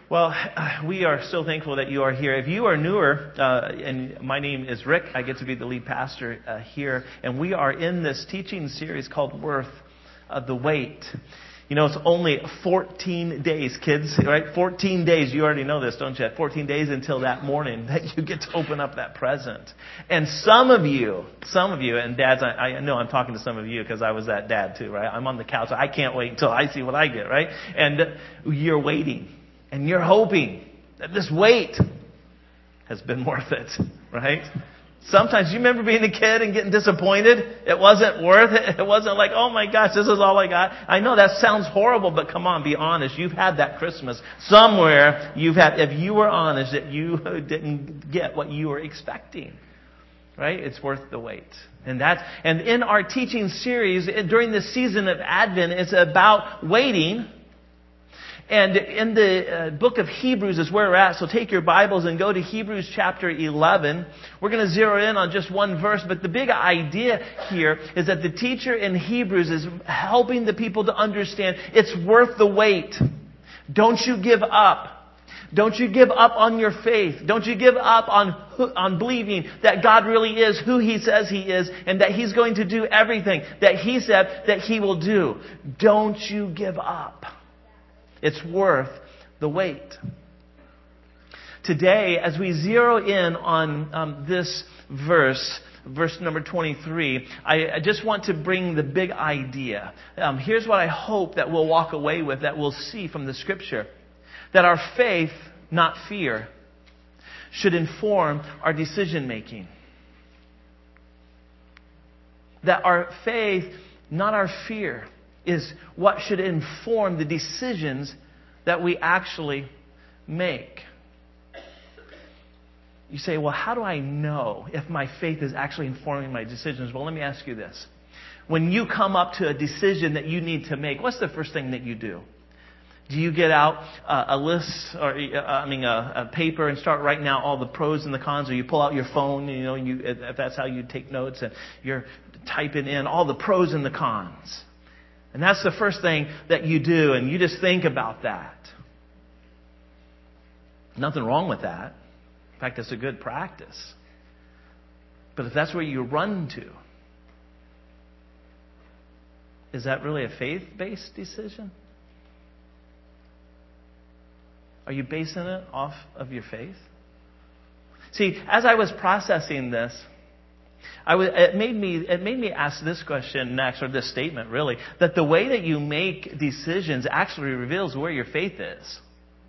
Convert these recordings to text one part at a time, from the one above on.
Well, we are so thankful that you are here. If you are newer, and my name is Rick, I get to be the lead pastor here, and we are in this teaching series called Worth the Wait. You know, it's only 14 days, kids, right? 14 days. You already know this, don't you? 14 days until that morning that you get to open up that present. And some of you, and dads, I know I'm talking to some of you because I was that dad too, right? I'm on the couch. I can't wait until I see what I get, right? And you're waiting. And you're hoping that this wait has been worth it, right? Sometimes, you remember being a kid and getting disappointed? It wasn't worth it. It wasn't like, oh my gosh, this is all I got. I know that sounds horrible, but come on, be honest. You've had that Christmas. Somewhere, if you were honest, that you didn't get what you were expecting. Right? It's worth the wait. And in our teaching series, during this season of Advent, it's about waiting. And in the book of Hebrews is where we're at. So take your Bibles and go to Hebrews chapter 11. We're going to zero in on just one verse. But the big idea here is that the teacher in Hebrews is helping the people to understand it's worth the wait. Don't you give up. Don't you give up on your faith. Don't you give up on believing that God really is who He says He is and that He's going to do everything that He said that He will do. Don't you give up. It's worth the wait. Today, as we zero in on this verse number 23, I just want to bring the big idea. Here's what I hope that we'll walk away with, that we'll see from the Scripture. That our faith, not fear, should inform our decision making. That our faith, not our fear, is what should inform the decisions that we actually make. You say, well, how do I know if my faith is actually informing my decisions? Well, let me ask you this. When you come up to a decision that you need to make, what's the first thing that you do? Do you get out a list, or a paper, and start writing out all the pros and the cons, or you pull out your phone, if that's how you take notes, and you're typing in all the pros and the cons? And that's the first thing that you do, and you just think about that. Nothing wrong with that. In fact, it's a good practice. But if that's where you run to, is that really a faith-based decision? Are you basing it off of your faith? See, as I was processing this, it made me ask this question next, or this statement really, that the way that you make decisions actually reveals where your faith is.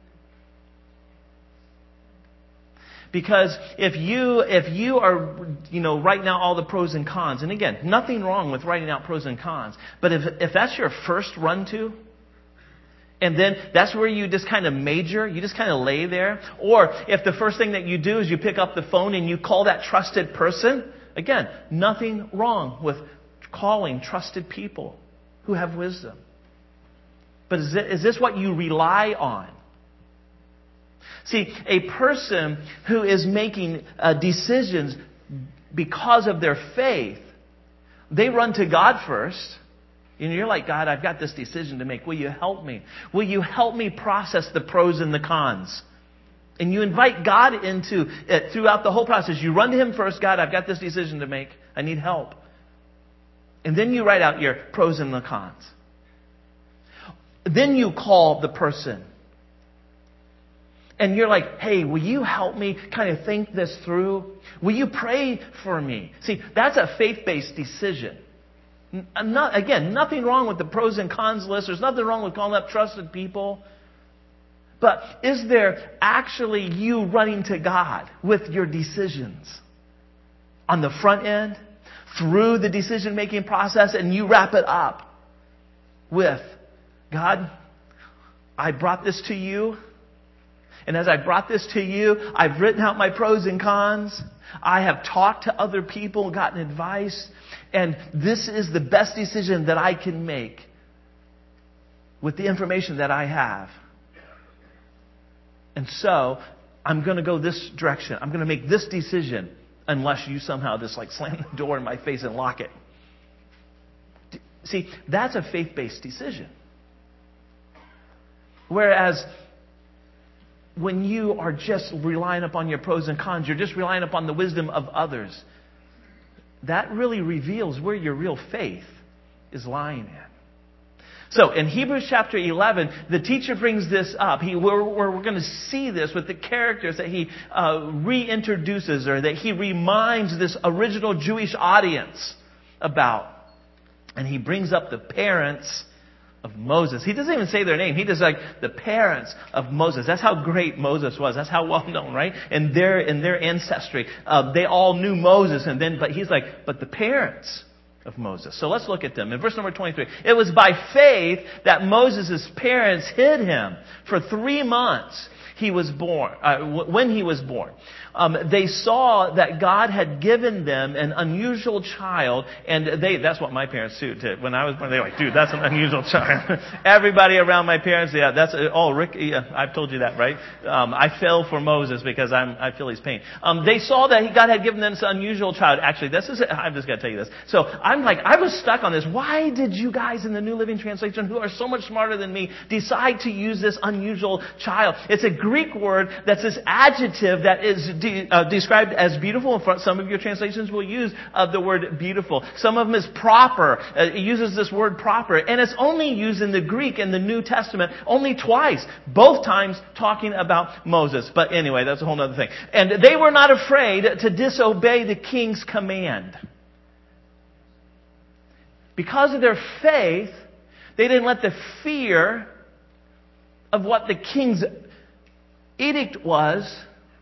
Because if you are, writing out all the pros and cons, and again, nothing wrong with writing out pros and cons, but if that's your first run to, and then that's where you just kind of major, you just kind of lay there, or if the first thing that you do is you pick up the phone and you call that trusted person. Again, nothing wrong with calling trusted people who have wisdom. But is this what you rely on? See, a person who is making decisions because of their faith, they run to God first. And you're like, God, I've got this decision to make. Will you help me? Will you help me process the pros and the cons? And you invite God into it throughout the whole process. You run to Him first. God, I've got this decision to make. I need help. And then you write out your pros and the cons. Then you call the person. And you're like, hey, will you help me kind of think this through? Will you pray for me? See, that's a faith-based decision. Nothing wrong with the pros and cons list. There's nothing wrong with calling up trusted people. But is there actually you running to God with your decisions on the front end, through the decision-making process, and you wrap it up with, God, I brought this to you. And as I brought this to you, I've written out my pros and cons. I have talked to other people, gotten advice. And this is the best decision that I can make with the information that I have. And so, I'm going to go this direction. I'm going to make this decision unless you somehow just slam the door in my face and lock it. See, that's a faith-based decision. Whereas when you are just relying upon your pros and cons, you're just relying upon the wisdom of others, that really reveals where your real faith is lying in. So in Hebrews chapter 11, the teacher brings this up. We're going to see this with the characters that he reintroduces, or that he reminds this original Jewish audience about. And he brings up the parents of Moses. He doesn't even say their name. He just like the parents of Moses. That's how great Moses was. That's how well known, right? In their ancestry, they all knew Moses. But he's like, but the parents of Moses. So let's look at them. In verse number 23, it was by faith that Moses' parents hid him for 3 months. He was born. When he was born, they saw that God had given them an unusual child, and that's what my parents did. When I was born, they were like, dude, that's an unusual child. Everybody around my parents, Rick, I've told you that, right? I fell for Moses because I feel his pain. They saw that God had given them this unusual child. Actually, I'm just going to tell you this. So I was stuck on this. Why did you guys in the New Living Translation, who are so much smarter than me, decide to use this unusual child? It's a Greek word that's this adjective that is described as beautiful. Some of your translations will use the word beautiful. Some of them is proper. It uses this word proper. And it's only used in the Greek in the New Testament only twice. Both times talking about Moses. But anyway, that's a whole other thing. And they were not afraid to disobey the king's command. Because of their faith, they didn't let the fear of what the king's edict was,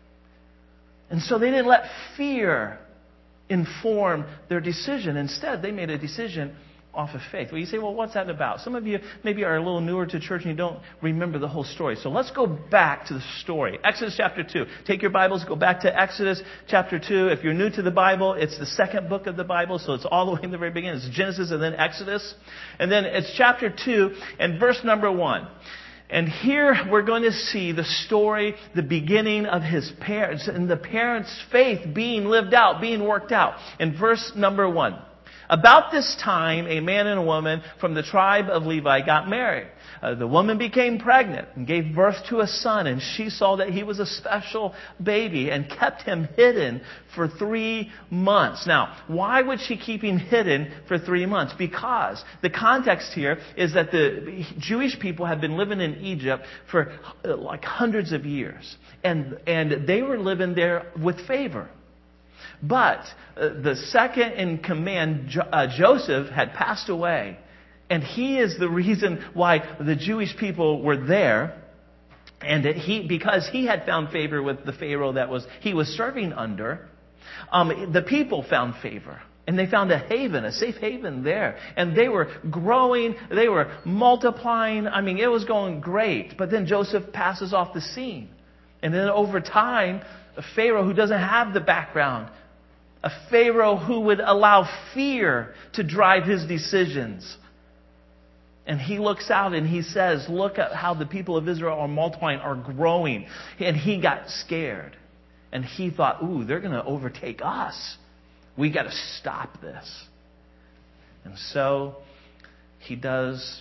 and so they didn't let fear inform their decision. Instead, they made a decision off of faith. Well, you say, well, what's that about? Some of you maybe are a little newer to church and you don't remember the whole story. So let's go back to the story. Exodus chapter 2. Take your Bibles, go back to Exodus chapter 2. If you're new to the Bible, it's the second book of the Bible, so it's all the way in the very beginning. It's Genesis and then Exodus. And then it's chapter 2 and verse number 1. And here we're going to see the story, the beginning of his parents, and the parents' faith being lived out, being worked out. In verse number 1. About this time, a man and a woman from the tribe of Levi got married. The woman became pregnant and gave birth to a son, and she saw that he was a special baby and kept him hidden for 3 months. Now, why would she keep him hidden for 3 months? Because the context here is that the Jewish people had been living in Egypt for like hundreds of years, and they were living there with favor. But the second in command, Joseph, had passed away. And he is the reason why the Jewish people were there. And because he had found favor with the Pharaoh he was serving under, the people found favor. And they found a safe haven there. And they were growing, they were multiplying. I mean, it was going great. But then Joseph passes off the scene. And then over time, a Pharaoh who doesn't have the background, a Pharaoh who would allow fear to drive his decisions. And he looks out and he says, look at how the people of Israel are multiplying, are growing. And he got scared. And he thought, ooh, they're going to overtake us. We got to stop this. And so he does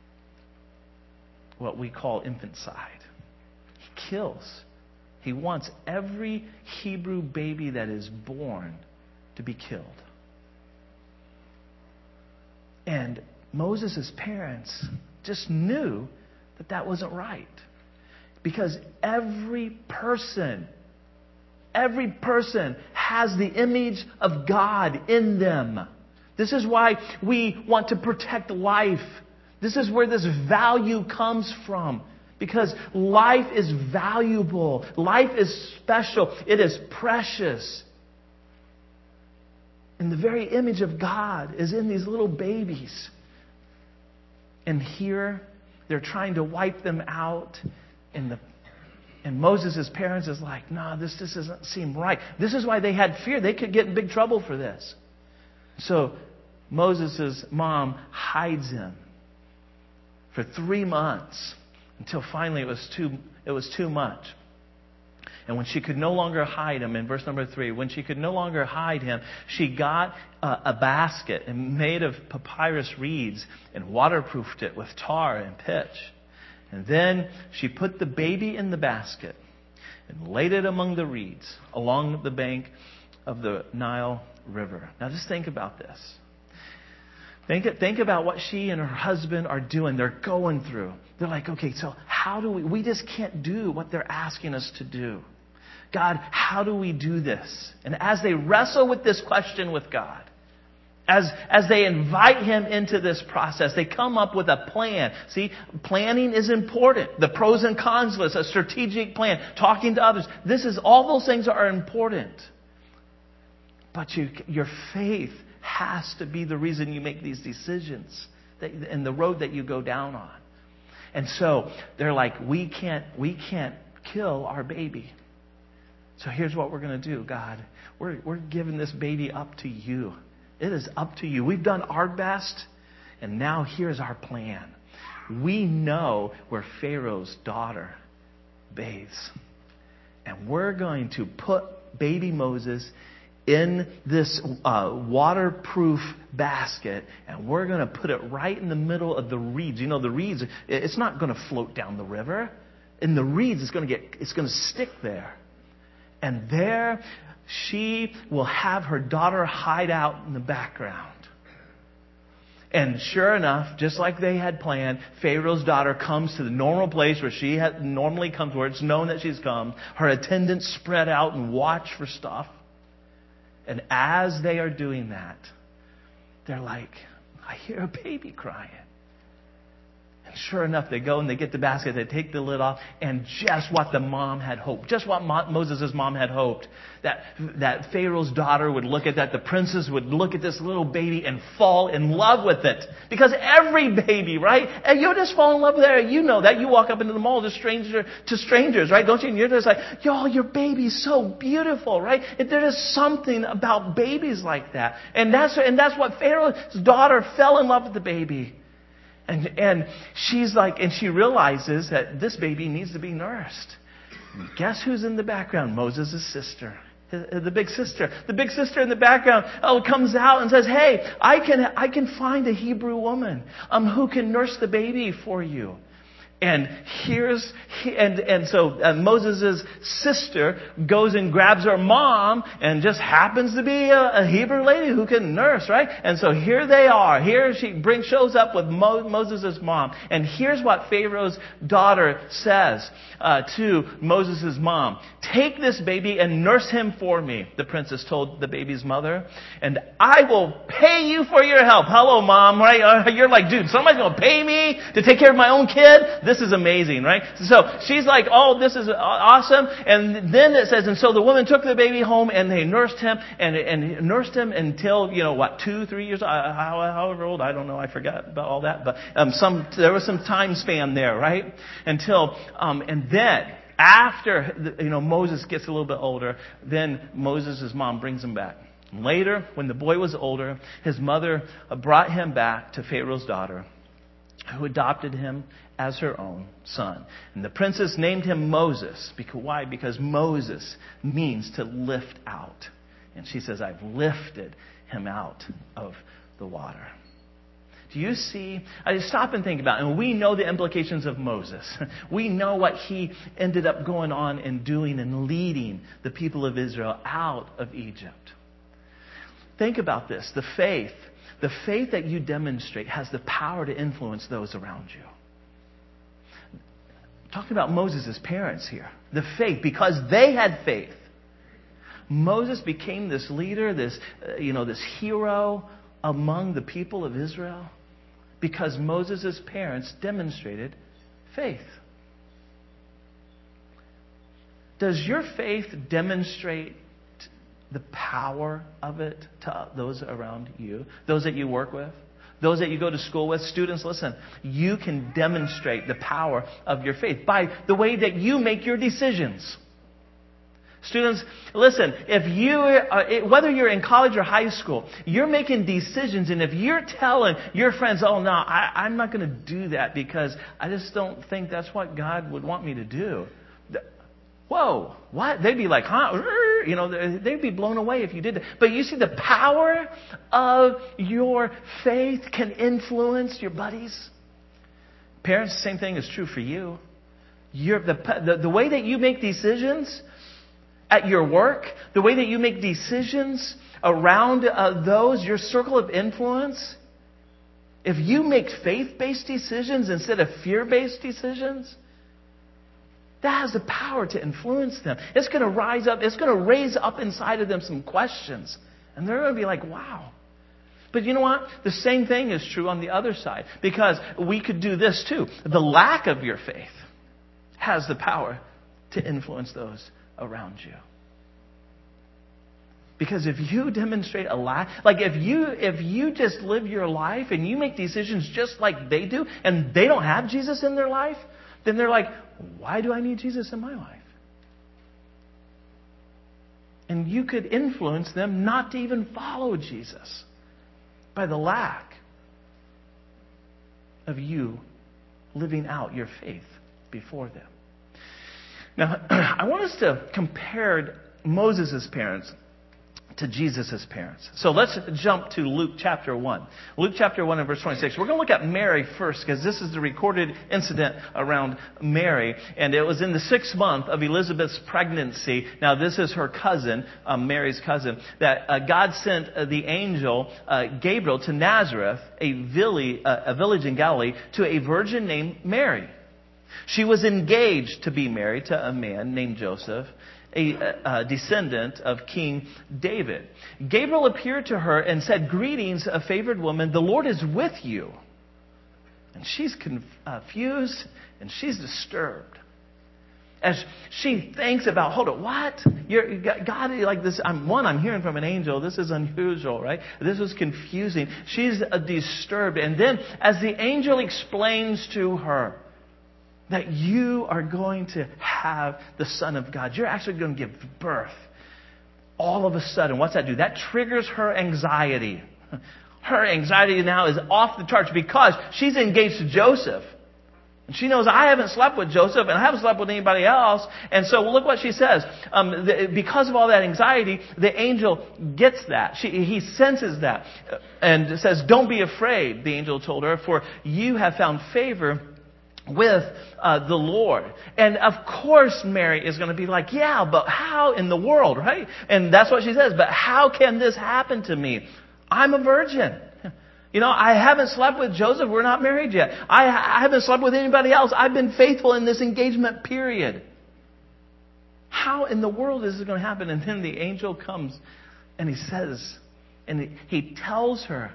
what we call infanticide. He kills. He wants every Hebrew baby that is born to be killed. And Moses' parents just knew that that wasn't right. Because every person has the image of God in them. This is why we want to protect life. This is where this value comes from. Because life is valuable. Life is special. It is precious. And the very image of God is in these little babies. And here, they're trying to wipe them out. And Moses' parents is like, no, this doesn't seem right. This is why they had fear. They could get in big trouble for this. So Moses' mom hides him for 3 months. Until finally it was too much. And when she could no longer hide him, in verse number 3, when she could no longer hide him, she got a basket and made of papyrus reeds and waterproofed it with tar and pitch. And then she put the baby in the basket and laid it among the reeds along the bank of the Nile River. Now just think about this. Think about what she and her husband are doing. They're going through. They're like, okay, so how do we just can't do what they're asking us to do. God, how do we do this? And as they wrestle with this question with God, as they invite Him into this process, they come up with a plan. See, planning is important. The pros and cons list, a strategic plan, talking to others. All those things are important. But your faith has to be the reason you make these decisions and the road that you go down on. And so they're like, we can't kill our baby. So here's what we're going to do, God. We're giving this baby up to you. It is up to you. We've done our best, and now here's our plan. We know where Pharaoh's daughter bathes. And we're going to put baby Moses in this waterproof basket, and we're going to put it right in the middle of the reeds. You know, the reeds, it's not going to float down the river. In the reeds, it's going to stick there. And there, she will have her daughter hide out in the background. And sure enough, just like they had planned, Pharaoh's daughter comes to the normal place where she normally comes, where it's known that she's come. Her attendants spread out and watch for stuff. And as they are doing that, they're like, I hear a baby crying. And sure enough, they go and they get the basket, they take the lid off, and just what the mom had hoped, just what Moses' mom had hoped, that Pharaoh's daughter would look at that, the princess would look at this little baby and fall in love with it. Because every baby, right? And you just fall in love with it. You know that. You walk up into the mall to strangers, right? Don't you? And you're just like, yo, your baby's so beautiful, right? There is something about babies like that. And that's what Pharaoh's daughter fell in love with the baby. And she's like, and she realizes that this baby needs to be nursed. And guess who's in the background? Moses' sister. The big sister. The big sister in the background comes out and says, hey, I can find a Hebrew woman who can nurse the baby for you. And so Moses' sister goes and grabs her mom and just happens to be a Hebrew lady who can nurse, right? And so here they are. Here she shows up with Moses' mom. And here's what Pharaoh's daughter says to Moses' mom. Take this baby and nurse him for me, the princess told the baby's mother. And I will pay you for your help. Hello, mom, right? You're like, dude, somebody's going to pay me to take care of my own kid? This is amazing, right? So she's like, oh, this is awesome. And then it says, and so the woman took the baby home and they nursed him and nursed him until, 2-3 years, however old, I don't know, I forgot about all that. But there was some time span there, right? Until, and then after, Moses gets a little bit older, then Moses' mom brings him back. Later, when the boy was older, his mother brought him back to Pharaoh's daughter, who adopted him as her own son. And the princess named him Moses. Why? Because Moses means to lift out. And she says, I've lifted him out of the water. Do you see? I just stop and think about it. And we know the implications of Moses. We know what he ended up going on and doing and leading the people of Israel out of Egypt. Think about this. The faith that you demonstrate has the power to influence those around you. Talking about Moses' parents here. The faith, because they had faith. Moses became this leader, this hero among the people of Israel because Moses' parents demonstrated faith. Does your faith demonstrate the power of it to those around you, those that you work with, those that you go to school with? Students, listen, you can demonstrate the power of your faith by the way that you make your decisions. Students, listen, whether you're in college or high school, you're making decisions, and if you're telling your friends, oh, no, I'm not going to do that because I just don't think that's what God would want me to do. Whoa, what? They'd be like, huh? They'd be blown away if you did that. But you see, the power of your faith can influence your buddies. Parents, the same thing is true for you. The way that you make decisions at your work, the way that you make decisions around your circle of influence, if you make faith-based decisions instead of fear-based decisions, that has the power to influence them. It's going to rise up. It's going to raise up inside of them some questions. And they're going to be like, wow. But you know what? The same thing is true on the other side. Because we could do this too. The lack of your faith has the power to influence those around you. Because if you demonstrate a lack, like if you just live your life and you make decisions just like they do, and they don't have Jesus in their life, then they're like, why do I need Jesus in my life? And you could influence them not to even follow Jesus by the lack of you living out your faith before them. Now, I want us to compare Moses' parents to Jesus' parents. So let's jump to Luke chapter 1. Luke chapter 1 and verse 26. We're going to look at Mary first because this is the recorded incident around Mary. And it was in the 6th month of Elizabeth's pregnancy. Now this is her cousin, Mary's cousin, that God sent the angel Gabriel to Nazareth, a village in Galilee, to a virgin named Mary. She was engaged to be married to a man named Joseph, a descendant of King David. Gabriel appeared to her and said, "Greetings, a favored woman, the Lord is with you." And she's confused and she's disturbed. As she thinks about, hold on, what? God, like this, I'm hearing from an angel. This is unusual, right? This is confusing. She's disturbed. And then as the angel explains to her that you are going to have the Son of God. You're actually going to give birth. All of a sudden, what's that do? That triggers her anxiety. Her anxiety now is off the charts because she's engaged to Joseph. And she knows, I haven't slept with Joseph and I haven't slept with anybody else. And so look what she says. Because of all that anxiety, the angel gets that. He senses that. And says, "Don't be afraid," the angel told her, "for you have found favor with the Lord." And of course Mary is going to be like, yeah, but how in the world, right? And that's what she says. But how can this happen to me? I'm a virgin. You know, I haven't slept with Joseph. We're not married yet. I haven't slept with anybody else. I've been faithful in this engagement period. How in the world is it going to happen? And then the angel comes and he says, and he tells her,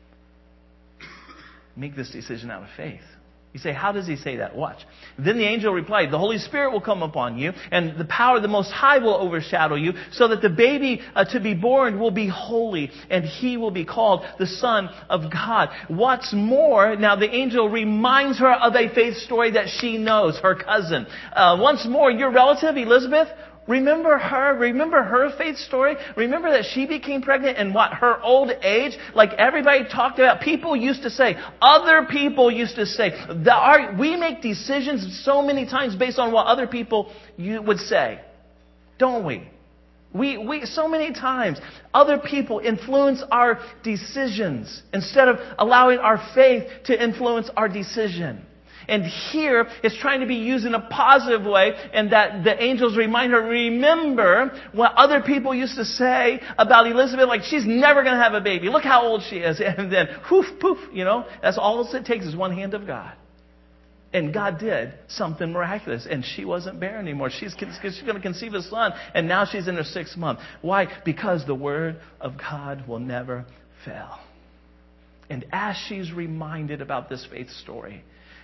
make this decision out of faith. You say, how does he say that? Watch. Then the angel replied, "The Holy Spirit will come upon you, and the power of the Most High will overshadow you, so that the baby to be born will be holy, and he will be called the Son of God." What's more, now the angel reminds her of a faith story that she knows, her cousin. Once more, your relative, Elizabeth, remember her faith story? Remember that she became pregnant in her old age? Like everybody talked about. People used to say, other people used to say, we make decisions so many times based on what other people would say. Don't we? We so many times, other people influence our decisions instead of allowing our faith to influence our decision. And here, it's trying to be used in a positive way, and that the angels remind her, remember what other people used to say about Elizabeth, like she's never going to have a baby. Look how old she is. And then, poof, poof, that's all it takes is one hand of God. And God did something miraculous, and she wasn't barren anymore. She's going to conceive a son, and now she's in her 6th month. Why? Because the word of God will never fail. And as she's reminded about this faith story,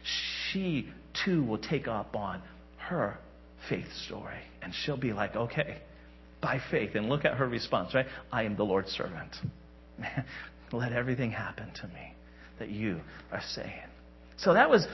she too will take up on her faith story. And she'll be like, okay, by faith. And look at her response, right? I am the Lord's servant. Let everything happen to me that you are saying. So that was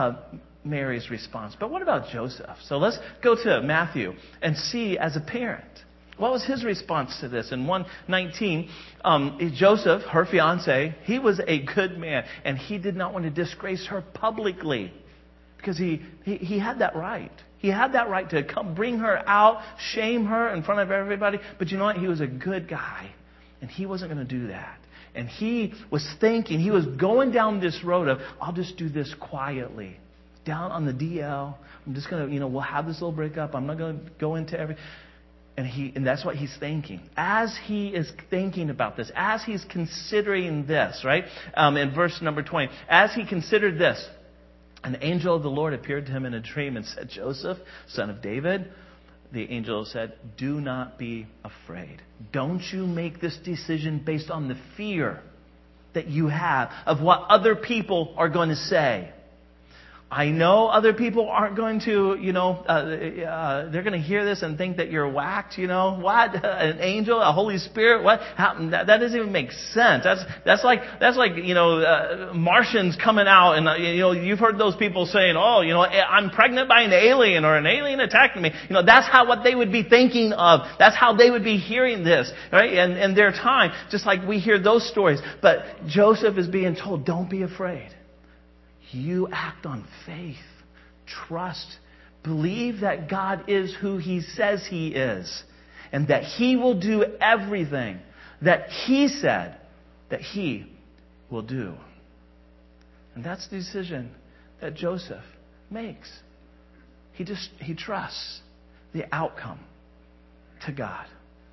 Mary's response. But what about Joseph? So let's go to Matthew and see as a parent. What was his response to this? In 1:19, Joseph, her fiancé, he was a good man. And he did not want to disgrace her publicly. Because he had that right. He had that right to come bring her out, shame her in front of everybody. But you know what? He was a good guy. And he wasn't going to do that. And he was thinking, he was going down this road of, I'll just do this quietly. down on the DL. I'm just going to, we'll have this little breakup. I'm not going to go into every... And that's what he's thinking. As he is thinking about this, as he's considering this, right? In verse number 20, as he considered this, an angel of the Lord appeared to him in a dream and said, Joseph, son of David, the angel said, do not be afraid. Don't you make this decision based on the fear that you have of what other people are going to say. I know other people aren't going to, they're going to hear this and think that you're whacked, what? An angel, a Holy Spirit, what? That doesn't even make sense. That's like Martians coming out and, you've heard those people saying, I'm pregnant by an alien or an alien attacked me. That's what they would be thinking of. That's how they would be hearing this, right? And their time, just like we hear those stories. But Joseph is being told, don't be afraid. You act on faith, trust, believe that God is who He says He is, and that He will do everything that He said that He will do. And that's the decision that Joseph makes. He trusts the outcome to God.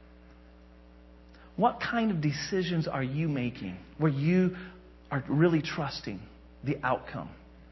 What kind of decisions are you making where you are really trusting the outcome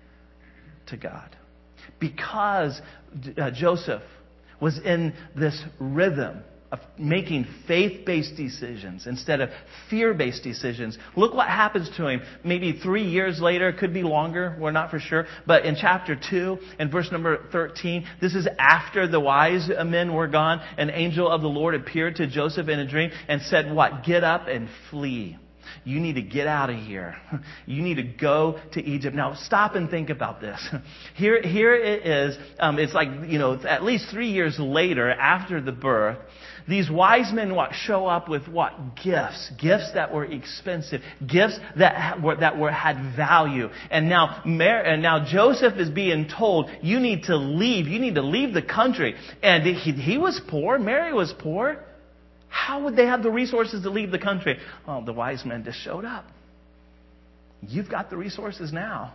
to God? Because Joseph was in this rhythm of making faith-based decisions instead of fear-based decisions. Look what happens to him. Maybe 3 years later, it could be longer, we're not for sure. But in chapter 2, in verse number 13, this is after the wise men were gone. An angel of the Lord appeared to Joseph in a dream and said, what? Get up and flee. You need to get out of here. You need to go to Egypt. Now, stop and think about this. Here it is. It's like, at least 3 years later, after the birth, these wise men show up with what? Gifts. Gifts that were expensive. Gifts that had value. And now Joseph is being told, you need to leave. You need to leave the country. And he was poor. Mary was poor. How would they have the resources to leave the country? Oh, the wise men just showed up. You've got the resources now.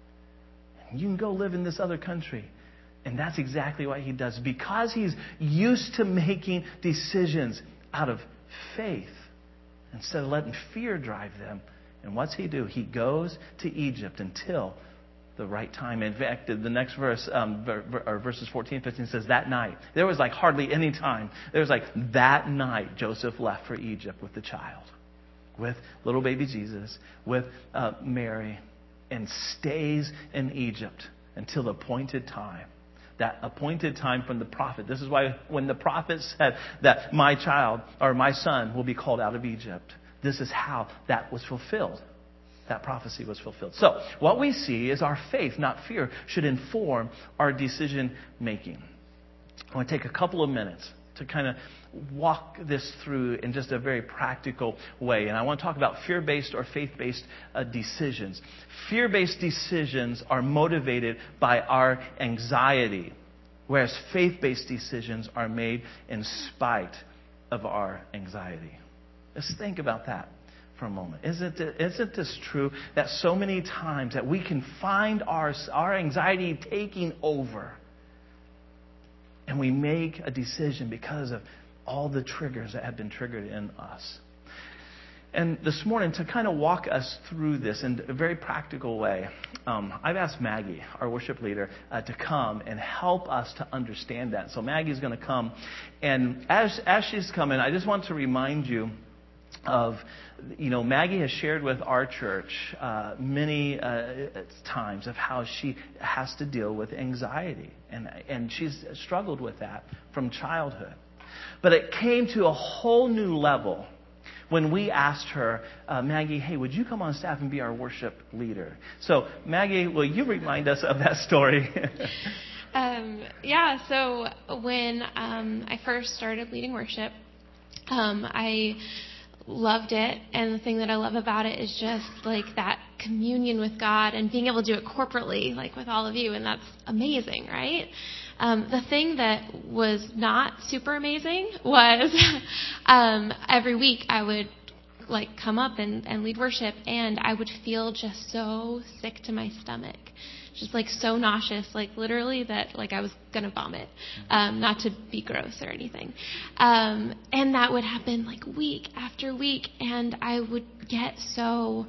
You can go live in this other country. And that's exactly what he does. Because he's used to making decisions out of faith instead of letting fear drive them. And what's he do? He goes to Egypt until the right time. In fact, the next verse, verses 14 and 15 says, that night. There was hardly any time. There was that night Joseph left for Egypt with the child, with little baby Jesus, with Mary, and stays in Egypt until the appointed time. That appointed time from the prophet. This is why when the prophet said that my child or my son will be called out of Egypt, this is how that was fulfilled. That prophecy was fulfilled. So, what we see is our faith, not fear, should inform our decision making. I want to take a couple of minutes to kind of walk this through in just a very practical way. And I want to talk about fear-based or faith-based decisions. Fear-based decisions are motivated by our anxiety, whereas faith-based decisions are made in spite of our anxiety. Let's think about that for a moment. Isn't this true that so many times that we can find our anxiety taking over and we make a decision because of all the triggers that have been triggered in us? And this morning, to kind of walk us through this in a very practical way, I've asked Maggie, our worship leader, to come and help us to understand that. So Maggie's going to come. And as she's coming, I just want to remind you of, Maggie has shared with our church many times of how she has to deal with anxiety. And she's struggled with that from childhood. But it came to a whole new level when we asked her, Maggie, hey, would you come on staff and be our worship leader? So, Maggie, will you remind us of that story? So when I first started leading worship, I loved it. And the thing that I love about it is just that communion with God and being able to do it corporately, with all of you. And that's amazing, right? The thing that was not super amazing was every week I would come up and lead worship, and I would feel just so sick to my stomach, just like so nauseous, like literally that like I was gonna vomit, not to be gross or anything. And that would happen like week after week, and I would get so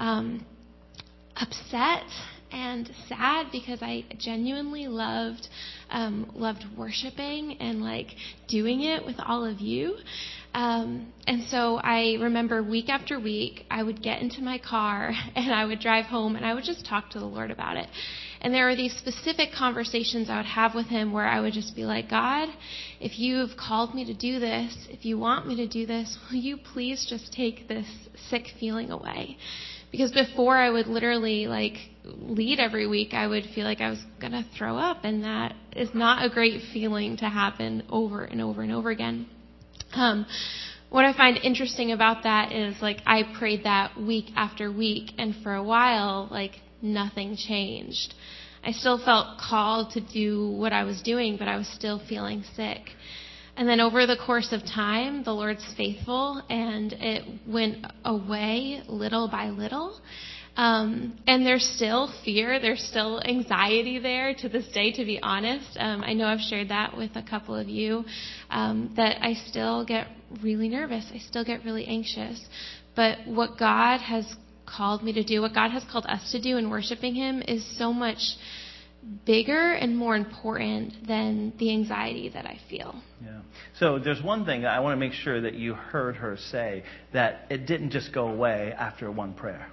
upset and sad because I genuinely loved worshiping and like doing it with all of you. And so I remember week after week, I would get into my car and I would drive home and I would just talk to the Lord about it. And there were these specific conversations I would have with him where I would just be like, God, if you've called me to do this, if you want me to do this, will you please just take this sick feeling away? Because before I would literally like lead every week, I would feel like I was going to throw up, and that is not a great feeling to happen over and over and over again. What I find interesting about that is like I prayed that week after week, and for a while, like nothing changed. I still felt called to do what I was doing, but I was still feeling sick. And then over the course of time, the Lord's faithful, and it went away little by little. And there's still fear, there's still anxiety there to this day, to be honest. I know I've shared that with a couple of you, that I still get really nervous. I still get really anxious. But what God has called me to do, what God has called us to do in worshiping Him is so much bigger and more important than the anxiety that I feel. Yeah. So there's one thing I want to make sure that you heard her say, that it didn't just go away after one prayer.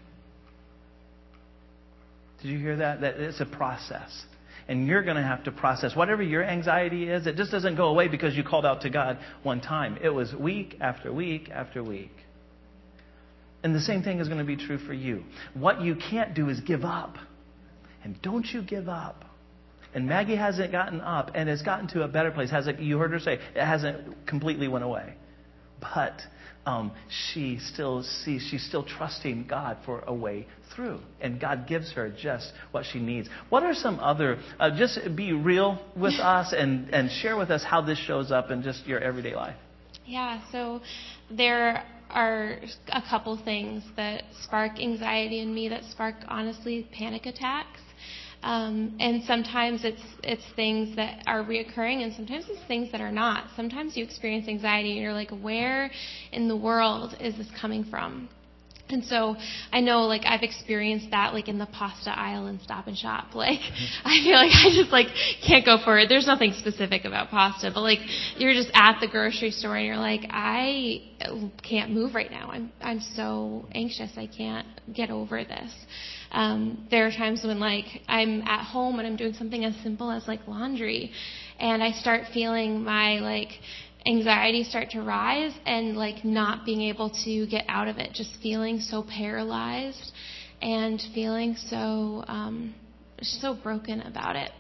Did you hear that? That it's a process. And you're going to have to process whatever your anxiety is. It just doesn't go away because you called out to God one time. It was week after week after week. And the same thing is going to be true for you. What you can't do is give up. And don't you give up. And Maggie hasn't gotten up and has gotten to a better place. You heard her say it hasn't completely went away. But she's still trusting God for a way through. And God gives her just what she needs. What are some other, just be real with us and share with us how this shows up in just your everyday life. Yeah, so there are a couple things that spark anxiety in me, that spark, honestly, panic attacks. And sometimes it's things that are reoccurring, and sometimes it's things that are not. Sometimes you experience anxiety and you're like, where in the world is this coming from? And so I know, like, I've experienced that, like, in the pasta aisle in Stop and Shop. Like, I feel like I just, like, can't go for it. There's nothing specific about pasta, but, like, you're just at the grocery store and you're like, I can't move right now. I'm so anxious. I can't get over this. There are times when, like, I'm at home and I'm doing something as simple as, like, laundry, and I start feeling my, like, anxiety start to rise and, like, not being able to get out of it, just feeling so paralyzed and feeling so broken about it.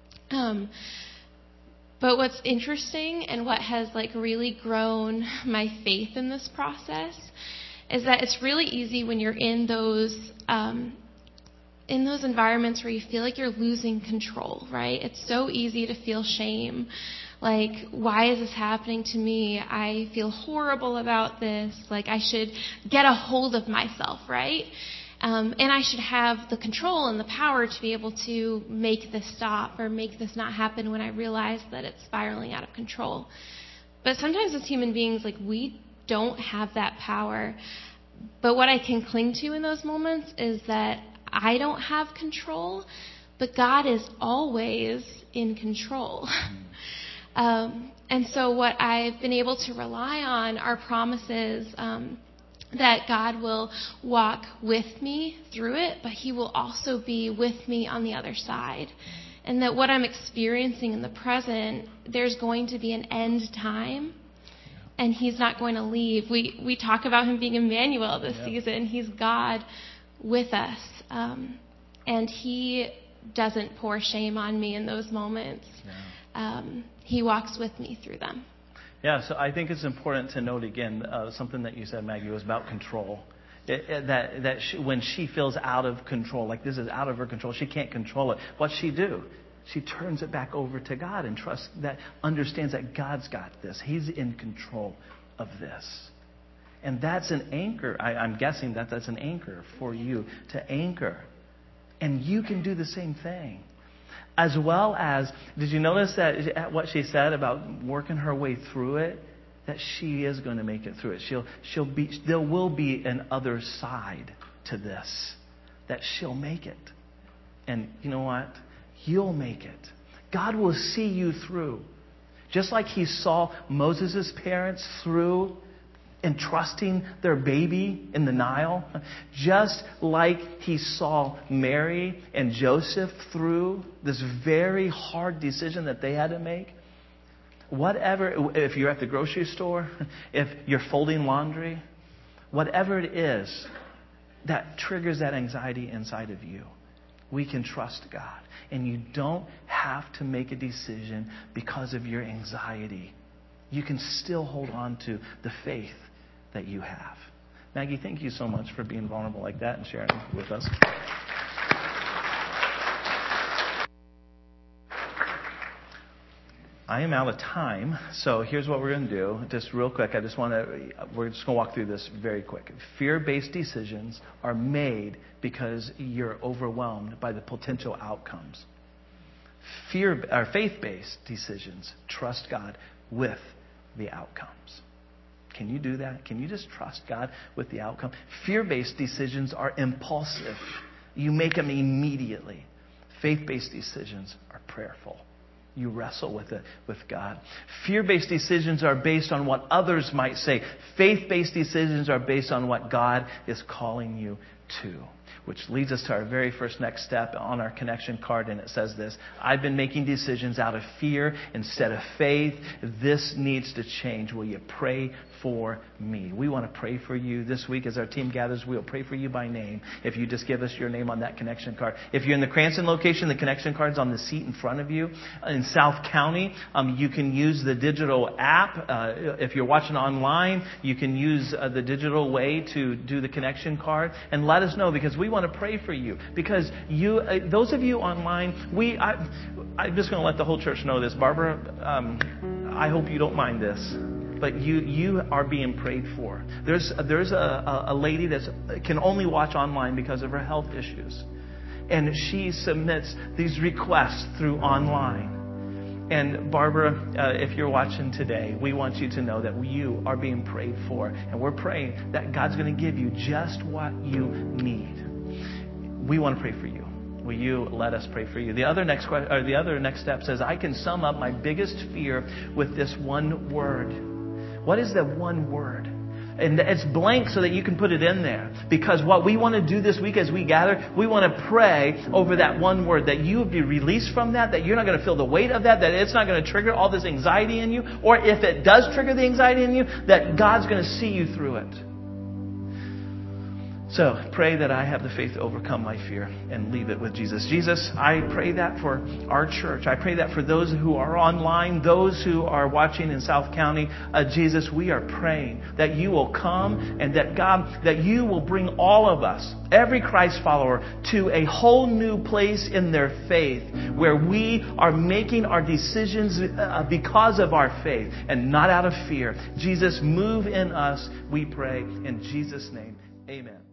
But what's interesting and what has, like, really grown my faith in this process is that it's really easy when you're in those environments where you feel like you're losing control, right? It's so easy to feel shame. Like, why is this happening to me? I feel horrible about this. Like, I should get a hold of myself, right? And I should have the control and the power to be able to make this stop or make this not happen when I realize that it's spiraling out of control. But sometimes as human beings, like, we don't have that power. But what I can cling to in those moments is that I don't have control, but God is always in control. And so what I've been able to rely on are promises that God will walk with me through it, but He will also be with me on the other side. And that what I'm experiencing in the present, there's going to be an end time, and He's not going to leave. We talk about Him being Emmanuel this season. He's God with us. And He doesn't pour shame on me in those moments. He walks with me through them. Yeah, so I think it's important to note again something that you said, Maggie, was about control. When she feels out of control, like this is out of her control, she can't control it. What's she do? She turns it back over to God and trusts that, understands that God's got this. He's in control of this. And that's an anchor. I'm guessing that's an anchor for you to anchor And you can do the same thing. As well as, did you notice that what she said about working her way through it? That she is going to make it through it. There will be an other side to this. That she'll make it. And you know what? You'll make it. God will see you through. Just like He saw Moses' parents through entrusting their baby in the Nile. Just like He saw Mary and Joseph through this very hard decision that they had to make. Whatever, if you're at the grocery store, if you're folding laundry, whatever it is that triggers that anxiety inside of you, we can trust God. And you don't have to make a decision because of your anxiety. You can still hold on to the faith that you have. Maggie, thank you so much for being vulnerable like that and sharing with us. I am out of time, so here's what we're going to do. Just real quick, we're just going to walk through this very quick. Fear-based decisions are made because you're overwhelmed by the potential outcomes. Faith-based decisions trust God with the outcomes. Can you do that? Can you just trust God with the outcome? Fear-based decisions are impulsive. You make them immediately. Faith-based decisions are prayerful. You wrestle with it with God. Fear-based decisions are based on what others might say. Faith-based decisions are based on what God is calling you to. Which leads us to our very first next step on our connection card, and it says this: I've been making decisions out of fear instead of faith. This needs to change. Will you pray for me? We want to pray for you this week as our team gathers. We'll pray for you by name if you just give us your name on that connection card. If you're in the Cranston location, the connection card's on the seat in front of you. In South County, you can use the digital app. If you're watching online, you can use the digital way to do the connection card. And let us know, because we want to pray for you. Because you, those of you online, I'm just going to let the whole church know this. Barbara, I hope you don't mind this, but you are being prayed for. There's a lady that can only watch online because of her health issues, and she submits these requests through online. And Barbara, if you're watching today, we want you to know that you are being prayed for, and we're praying that God's going to give you just what you need. We want to pray for you. Will you let us pray for you? The other next step says, I can sum up my biggest fear with this one word. What is that one word? And it's blank so that you can put it in there. Because what we want to do this week as we gather, we want to pray over that one word, that you would be released from that you're not going to feel the weight of that it's not going to trigger all this anxiety in you. Or if it does trigger the anxiety in you, that God's going to see you through it. So pray that I have the faith to overcome my fear and leave it with Jesus. Jesus, I pray that for our church. I pray that for those who are online, those who are watching in South County. Jesus, we are praying that you will come and that God, that you will bring all of us, every Christ follower, to a whole new place in their faith where we are making our decisions because of our faith and not out of fear. Jesus, move in us, we pray. In Jesus' name, amen.